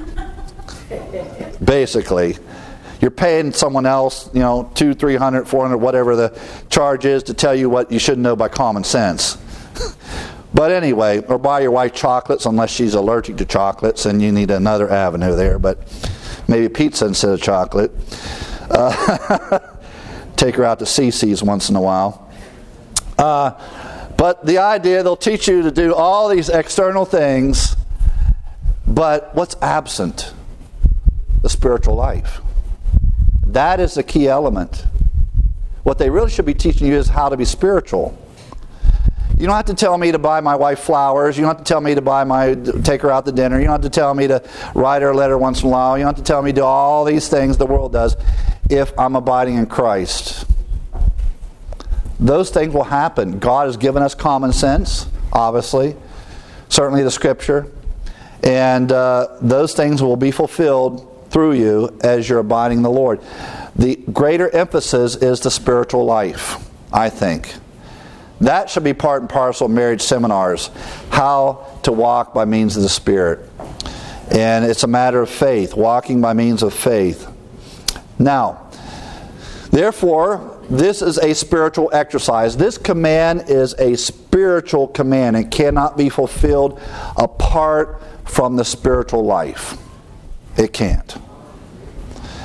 Basically, you're paying someone else, you know, two, three hundred, four hundred, whatever the charge is, to tell you what you should know by common sense. But anyway, or buy your wife chocolates, unless she's allergic to chocolates, and you need another avenue there. But maybe pizza instead of chocolate. Uh, take her out to C C's once in a while. Uh, but the idea, they'll teach you to do all these external things, but what's absent? The spiritual life. That is the key element. What they really should be teaching you is how to be spiritual. You don't have to tell me to buy my wife flowers. You don't have to tell me to buy my take her out to dinner. You don't have to tell me to write her a letter once in a while. You don't have to tell me to do all these things the world does if I'm abiding in Christ. Those things will happen. God has given us common sense, obviously. Certainly the Scripture. And uh, those things will be fulfilled through you as you're abiding in the Lord. The greater emphasis is the spiritual life, I think. That should be part and parcel of marriage seminars. How to walk by means of the Spirit. And it's a matter of faith. Walking by means of faith. Now, therefore, this is a spiritual exercise. This command is a spiritual command. It cannot be fulfilled apart from the spiritual life. It can't.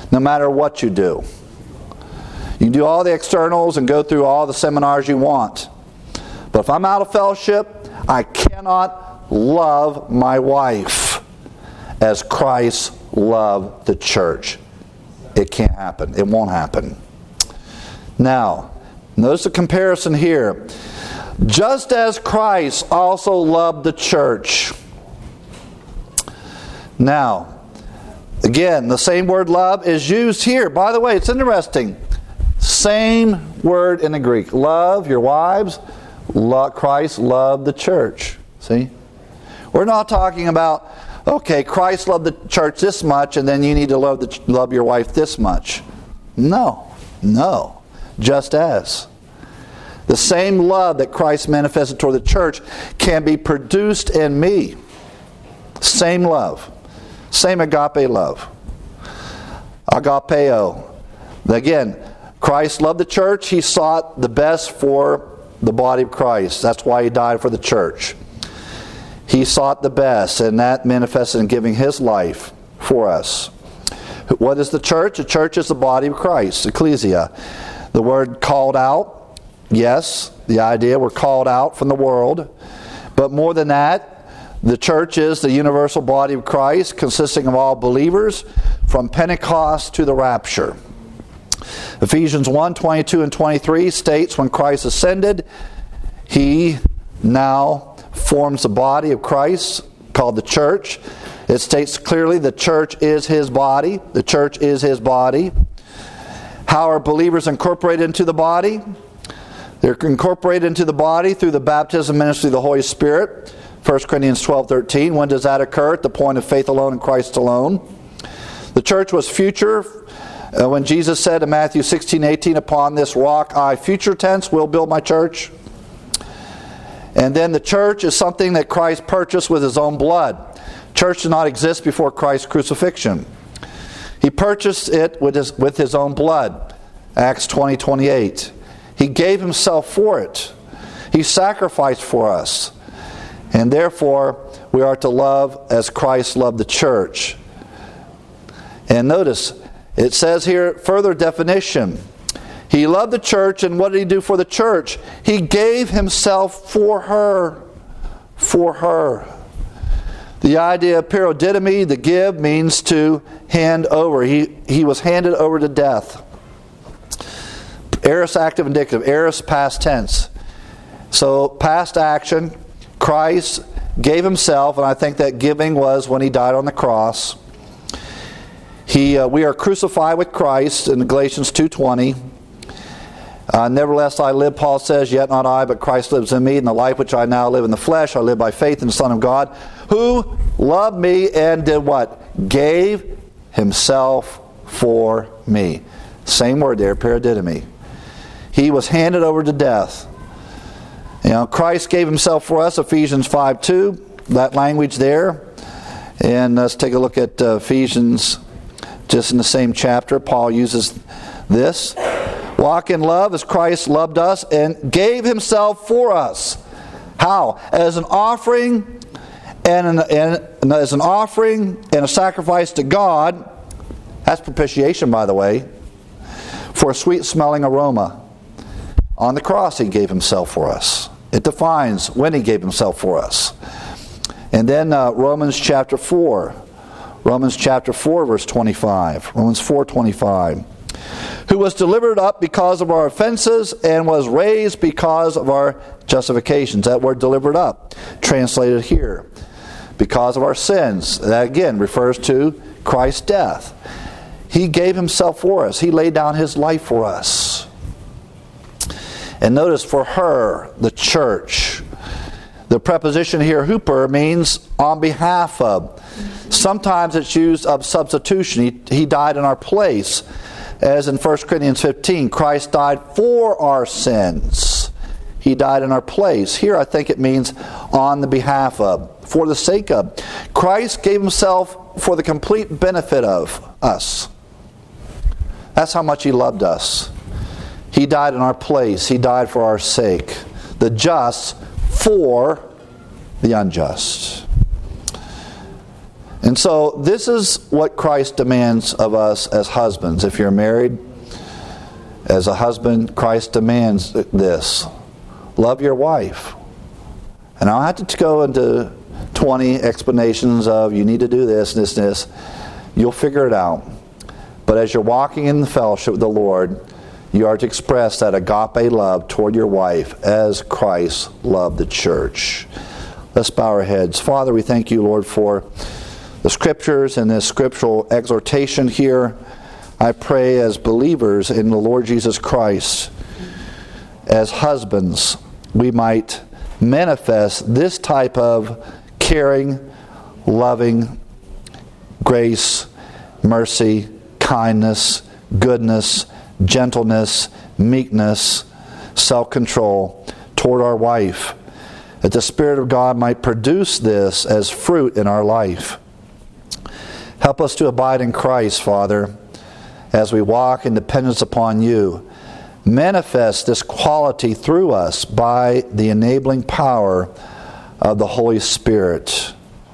no matter what you do. You can do all the externals and go through all the seminars you want. But if I'm out of fellowship, I cannot love my wife as Christ loved the church. It can't happen. It won't happen. Now, notice the comparison here. Just as Christ also loved the church. Now, again, the same word love is used here. By the way, it's interesting. Same word in the Greek. Love your wives. Love, Christ loved the church. See? We're not talking about, okay, Christ loved the church this much and then you need to love, the, love your wife this much. No. No. Just as. The same love that Christ manifested toward the church can be produced in me. Same love. Same agape love. Agapeo. Again, Christ loved the church. He sought the best for the body of Christ. That's why He died for the church. He sought the best, and that manifested in giving His life for us. What is the church? The church is the body of Christ, ecclesia. The word called out, yes, the idea we're called out from the world. But more than that, the church is the universal body of Christ, consisting of all believers from Pentecost to the rapture. Ephesians one, twenty-two and twenty-three states when Christ ascended, He now forms the body of Christ called the church. It states clearly the church is His body. The church is His body. How are believers incorporated into the body? They're incorporated into the body through the baptism ministry of the Holy Spirit. First Corinthians twelve, thirteen. When does that occur? At the point of faith alone in Christ alone. The church was future. Uh, when Jesus said in Matthew sixteen, eighteen, upon this rock I, future tense, will build my church. And then the church is something that Christ purchased with His own blood. Church did not exist before Christ's crucifixion. He purchased it with His, with his own blood. Acts twenty, twenty-eight. He gave Himself for it. He sacrificed for us. And therefore, we are to love as Christ loved the church. And notice, it says here, further definition. He loved the church, and what did He do for the church? He gave Himself for her. For her. The idea of paradidomi, the give, means to hand over. He, he was handed over to death. Aorist active indicative. Aorist past tense. So past action, Christ gave Himself, and I think that giving was when He died on the cross. He, uh, we are crucified with Christ in Galatians two twenty. Uh, Nevertheless I live, Paul says, yet not I, but Christ lives in me, and the life which I now live in the flesh, I live by faith in the Son of God, who loved me and did what? Gave Himself for me. Same word there, paradidomi. He was handed over to death. You know, Christ gave Himself for us, Ephesians five two, that language there. And let's take a look at uh, Ephesians, just in the same chapter. Paul uses this. Walk in love as Christ loved us and gave Himself for us. How? As an offering and, an, and as an offering and a sacrifice to God. That's propitiation, by the way, for a sweet-smelling aroma. On the cross, He gave Himself for us. It defines when He gave Himself for us. And then uh, Romans chapter four. Romans chapter four, verse twenty-five. Romans four twenty-five. Who was delivered up because of our offenses and was raised because of our justifications. That word delivered up, translated here. Because of our sins. That again refers to Christ's death. He gave Himself for us. He laid down His life for us. And notice, for her, the church. The preposition here, huper, means on behalf of. Sometimes it's used of substitution. He, he died in our place. As in First Corinthians fifteen, Christ died for our sins. He died in our place. Here I think it means on the behalf of, for the sake of. Christ gave Himself for the complete benefit of us. That's how much He loved us. He died in our place. He died for our sake. The just for the unjust. And so this is what Christ demands of us as husbands. If you're married, as a husband, Christ demands this. Love your wife. And I don't have to go into twenty explanations of you need to do this, this, this. You'll figure it out. But as you're walking in the fellowship with the Lord, you are to express that agape love toward your wife as Christ loved the church. Let's bow our heads. Father, we thank you, Lord, for the Scriptures and this scriptural exhortation here. I pray as believers in the Lord Jesus Christ, as husbands, we might manifest this type of caring, loving, grace, mercy, kindness, goodness, gentleness, meekness, self-control toward our wife, that the Spirit of God might produce this as fruit in our life. Help us to abide in Christ, Father, as we walk in dependence upon you. Manifest this quality through us by the enabling power of the Holy Spirit.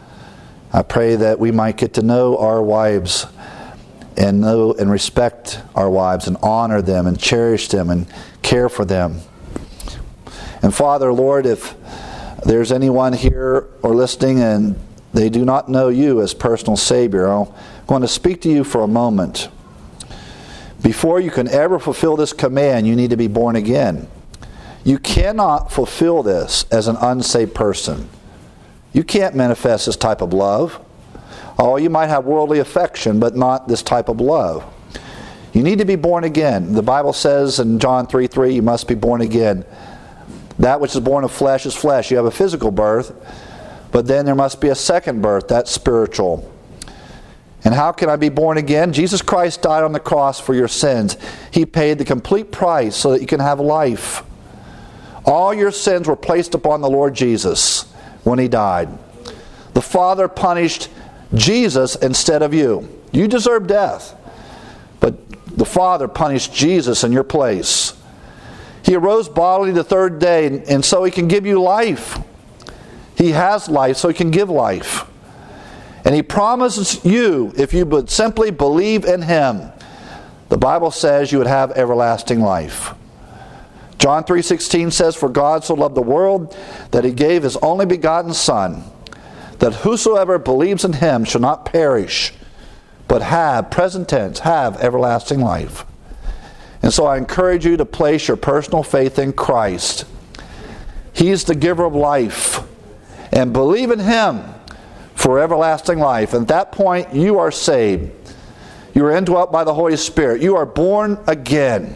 I pray that we might get to know our wives and know and respect our wives and honor them and cherish them and care for them. And Father, Lord, if there's anyone here or listening and they do not know you as personal Savior, I'm going to speak to you for a moment. Before you can ever fulfill this command, you need to be born again. You cannot fulfill this as an unsaved person. You can't manifest this type of love. Oh, you might have worldly affection, but not this type of love. You need to be born again. The Bible says in John three three, you must be born again. That which is born of flesh is flesh. You have a physical birth, but then there must be a second birth. That's spiritual. And how can I be born again? Jesus Christ died on the cross for your sins. He paid the complete price so that you can have life. All your sins were placed upon the Lord Jesus when He died. The Father punished Jesus instead of you. You deserve death, but the Father punished Jesus in your place. He arose bodily the third day, and so He can give you life. He has life, so He can give life. And He promises you, if you would simply believe in Him, the Bible says you would have everlasting life. John three sixteen says, "For God so loved the world that He gave His only begotten Son, that whosoever believes in Him shall not perish, but have," present tense, have everlasting life. And so I encourage you to place your personal faith in Christ. He is the giver of life. And believe in Him for everlasting life. And at that point, you are saved. You are indwelt by the Holy Spirit. You are born again.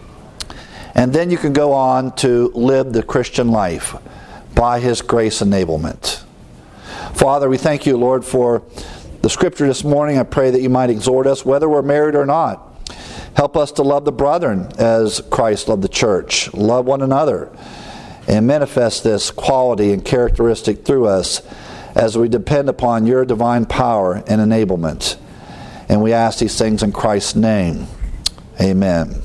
And then you can go on to live the Christian life by His grace enablement. Father, we thank you, Lord, for the Scripture this morning. I pray that you might exhort us, whether we're married or not. Help us to love the brethren as Christ loved the church. Love one another. And manifest this quality and characteristic through us as we depend upon your divine power and enablement. And we ask these things in Christ's name. Amen.